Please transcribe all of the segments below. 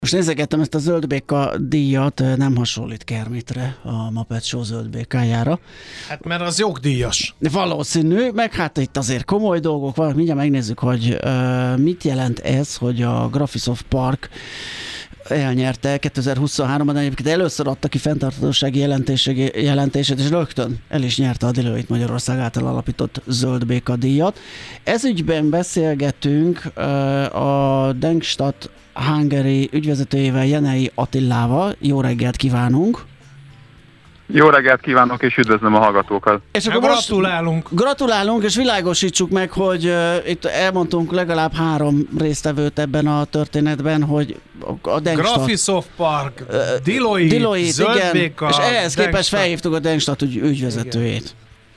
Most nézegettem ezt a Zöldbéka díjat, nem hasonlít Kermitre, a Muppet Show Zöldbékájára. Hát mert az jogdíjas. Valószínű, meg hát itt azért komoly dolgok vannak. Mindjárt megnézzük, hogy mit jelent ez, hogy a Graphisoft Park elnyerte 2023-ban, egyébként először adta ki fenntarthatósági jelentését, és rögtön el is nyerte a Deloitte Magyarország által alapított Zöldbéka díjat. Ez ügyben beszélgetünk a Denkstadt Hungary ügyvezetőjével, Jenei Attilával. Jó reggelt kívánunk! Jó reggelt kívánok, és üdvözlöm a hallgatókat! És akkor gratulálunk, és világosítsuk meg, hogy itt elmondtunk legalább 3 résztvevőt ebben a történetben, hogy a Denkstadt... Graphisoft Park, Deloitte, Zöldbéka... És ehhez képest felhívtuk a Denkstadt ügyvezetőjét.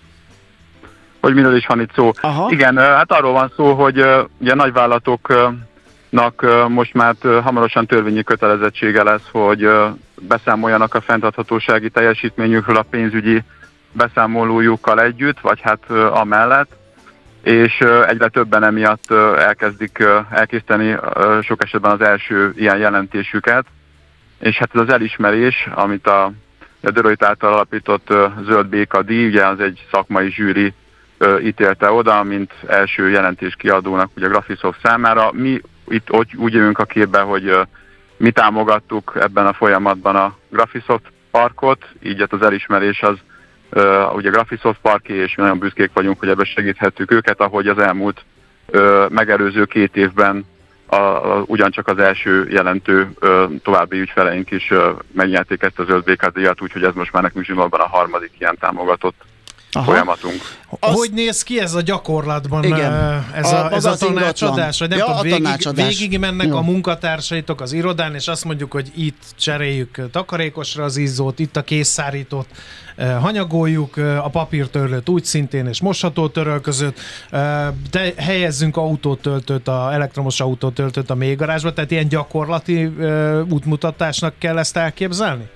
Hogy miről is van itt szó. Aha. Igen, hát arról van szó, hogy ugye nagyvállalatoknak most már hamarosan törvényi kötelezettsége lesz, hogy beszámoljanak a fenntarthatósági teljesítményükről a pénzügyi beszámolójukkal együtt, vagy hát amellett, és egyre többen emiatt elkészíteni sok esetben az első ilyen jelentésüket, és hát ez az elismerés, amit a Deloitte által alapított Zöldbéka díj, ugye az egy szakmai zsűri ítélte oda, mint első jelentés kiadónak ugye a Graphisoft számára. Mi itt úgy jövünk a képbe, hogy mi támogattuk ebben a folyamatban a Graphisoft Parkot, így az elismerés az ugye Graphisoft Parké, és mi nagyon büszkék vagyunk, hogy ebben segíthettük őket, ahogy az elmúlt megelőző 2 évben ugyancsak az első jelentő további ügyfeleink is megnyerték ezt a Zöldbéka díjat, úgyhogy ez most már nekünk Zsimolban a 3. ilyen támogatott folyamatunk. Hogy néz ki ez a gyakorlatban? Igen. Ez a tanácsadás? Vagy nem tudom, végig mennek Jó. a munkatársaitok az irodán, és azt mondjuk, hogy itt cseréljük takarékosra az izzót, itt a készszárítót hanyagoljuk, a papírtörlőt úgy szintén, és mosható törölközőt, helyezzünk autótöltőt, elektromos autótöltőt a mélygarázsba, tehát ilyen gyakorlati útmutatásnak kell ezt elképzelni?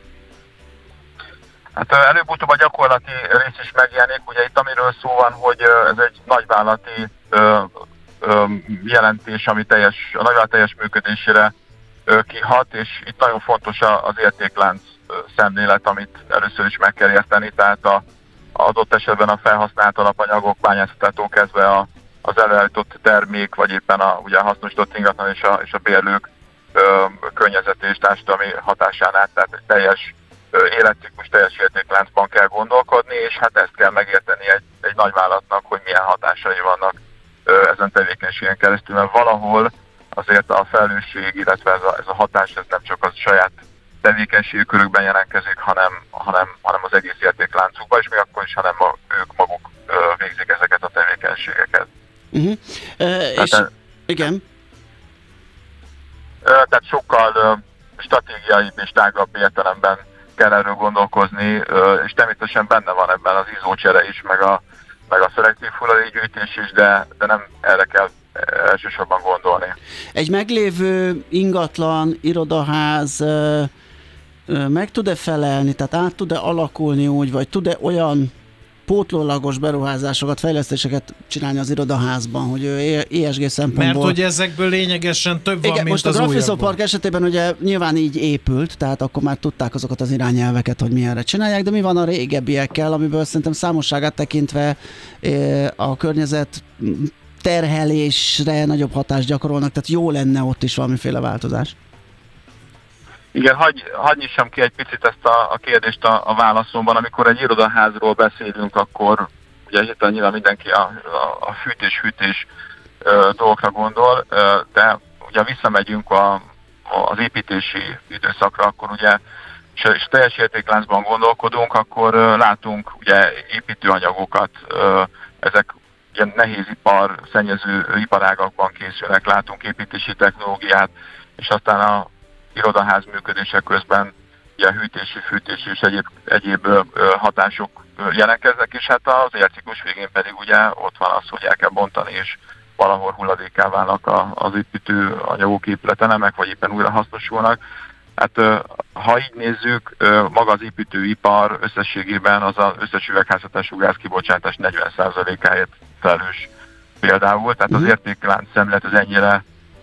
Hát előbb-utóbb a gyakorlati rész is megjelenik, ugye itt amiről szó van, hogy ez egy nagyvállalati jelentés, ami a nagyvállalat teljes működésére kihat, és itt nagyon fontos az értéklánc szemlélet, amit először is meg kell érteni, tehát az adott esetben a felhasznált alapanyagok bányászatától kezdve az előállított termék, vagy éppen ugye a hasznosított ingatlan és a bérlők környezeti és társadalmi hatásán át, tehát egy teljes életciklus, teljes értékláncban kell gondolkodni, és hát ezt kell megérteni egy nagyvállalatnak, hogy milyen hatásai vannak ezen tevékenységen keresztül, mert valahol azért a felelősség, illetve ez a hatás, ez nem csak az saját tevékenységükörükben jelentkezik, hanem az egész értékláncukban, és még akkor is, hanem ők maguk végzik ezeket a tevékenységeket. Igen. Tehát sokkal stratégiai és tágabb értelemben kell erről gondolkozni, és természetesen benne van ebben az izzócsere is, meg a szelektív hulladékgyűjtés is, de nem erre kell elsősorban gondolni. Egy meglévő ingatlan, irodaház meg tud-e felelni, tehát át tud-e alakulni úgy, vagy tud-e olyan pótlólagos beruházásokat, fejlesztéseket csinálni az irodaházban, hogy ő ESG szempontból... Mert hogy ezekből lényegesen több van, mint most az a Graphisoft újakból. Park esetében ugye nyilván így épült, tehát akkor már tudták azokat az irányelveket, hogy milyenre csinálják, de mi van a régebbiekkel, amiből szerintem számosságát tekintve a környezet terhelésre nagyobb hatást gyakorolnak, tehát jó lenne ott is valamiféle változás. Igen, hagyj nyissam ki egy picit ezt a kérdést a válaszomban. Amikor egy irodaházról beszélünk, akkor ugye nyilván mindenki a fűtés dolgokra gondol, de ugye visszamegyünk az építési időszakra, akkor ugye és teljes értékláncban gondolkodunk, akkor látunk ugye építőanyagokat, ezek ilyen nehézipar, szennyező iparágakban készülnek, látunk építési technológiát, és aztán a irodaház működése közben ugye hűtési, fűtési és egyéb hatások jelentkeznek, és hát az életciklus végén pedig ugye ott van az, hogy el kell bontani, és valahol hulladékká válnak az építőanyagok, épületelemek, vagy éppen újra hasznosulnak. Hát ha így nézzük, maga az építőipar összességében az összes üvegházhatású gázkibocsátás 40%-áért felelős például, tehát az értéklánc szemlélet az ennyire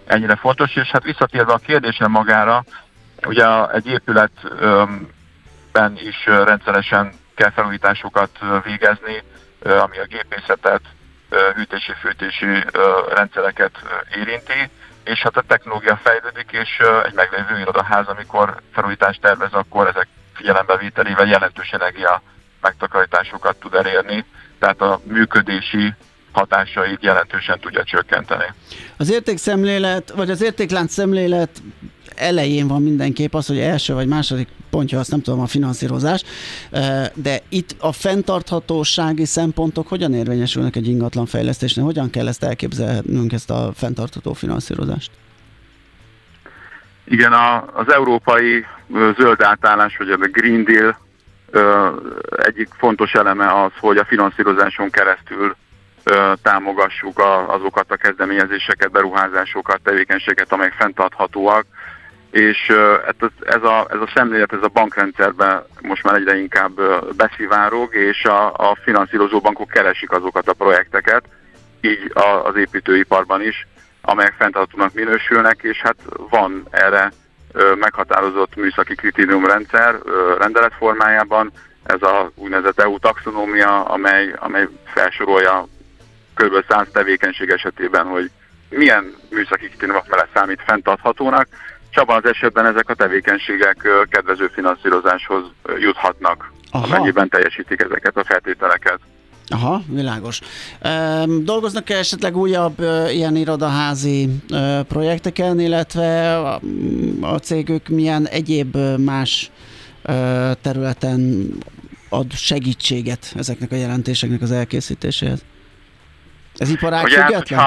ennyire fontos, és hát visszatérve a kérdésre magára, ugye egy épületben is rendszeresen kell felújításokat végezni, ami a gépészetet, hűtési-fűtési rendszereket érinti, és hát a technológia fejlődik, és egy meglévő irodaház, amikor felújítást tervez, akkor ezek figyelembevételével jelentős energia megtakarításokat tud elérni, tehát a működési hatásait jelentősen tudja csökkenteni. Az értékszemlélet, vagy az értéklánc szemlélet elején van mindenképp az, hogy első vagy második pontja, azt nem tudom, a finanszírozás, de itt a fenntarthatósági szempontok hogyan érvényesülnek egy ingatlan fejlesztésnél? Hogyan kell ezt elképzelnünk, ezt a fenntartható finanszírozást? Igen, az európai zöld átállás, vagy a Green Deal egyik fontos eleme az, hogy a finanszírozáson keresztül támogassuk azokat a kezdeményezéseket, beruházásokat, tevékenységeket, amelyek fenntarthatóak, és ez a szemlélet, ez a bankrendszerben most már egyre inkább beszivárog, és a finanszírozó bankok keresik azokat a projekteket, így az építőiparban is, amelyek fenntarthatónak minősülnek, és hát van erre meghatározott műszaki kritériumrendszer rendelet formájában, ez a úgynevezett EU taxonómia, amely felsorolja kb. 100 tevékenység esetében, hogy milyen műszaki kritériumok mellett számít fenntarthatónak, és abban az esetben ezek a tevékenységek kedvező finanszírozáshoz juthatnak, amennyiben teljesítik ezeket a feltételeket. Aha, világos. Dolgoznak-e esetleg újabb ilyen irodaházi projekteken, illetve a cégük milyen egyéb más területen ad segítséget ezeknek a jelentéseknek az elkészítéséhez? Ez iparág független?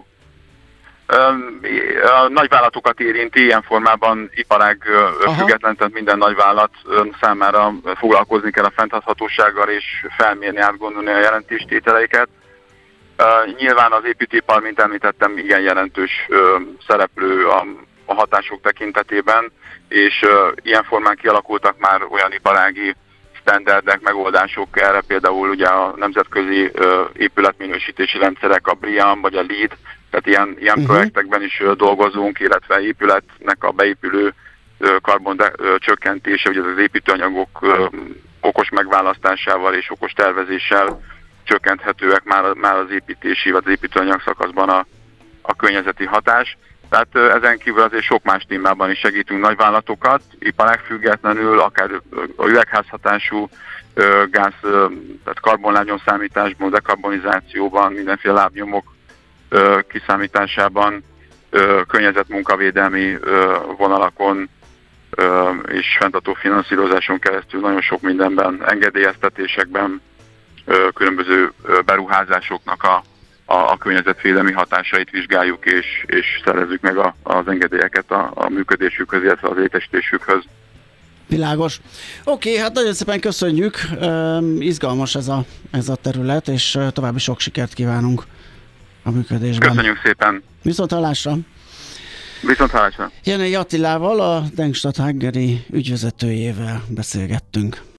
A nagyvállalatokat érinti, ilyen formában iparág független, tehát minden nagyvállalat számára foglalkozni kell a fenntarthatósággal és felmérni, átgondolni a jelentéstételeiket. Nyilván az építőipar, mint említettem, igen jelentős szereplő a hatások tekintetében, és ilyen formán kialakultak már olyan iparági standardek, megoldások erre, például ugye a nemzetközi épületminősítési rendszerek, a BREEAM vagy a LEED, tehát ilyen projektekben is dolgozunk, illetve épületnek a beépülő karbon csökkentése, ugye az építőanyagok okos megválasztásával és okos tervezéssel csökkenthetőek már az építési vagy az építőanyag szakaszban a környezeti hatás. Tehát ezen kívül azért sok más témában is segítünk nagyvállalatokat, iparág függetlenül, akár a üvegházhatású gáz, tehát karbonlábnyom számításban, dekarbonizációban, mindenféle lábnyomok kiszámításában, környezetmunkavédelmi vonalakon és fenntartó finanszírozáson keresztül nagyon sok mindenben, engedélyeztetésekben, különböző beruházásoknak a környezetvédelmi hatásait vizsgáljuk, és szerezzük meg az engedélyeket a működésükhöz, illetve az létesítésükhöz. Világos. Oké, hát nagyon szépen köszönjük, izgalmas ez a terület, és további sok sikert kívánunk a működésben. Köszönjük szépen! Viszont hallásra! Viszont hallásra! Jenei Attilával, a Denkstadt Hungary ügyvezetőjével beszélgettünk.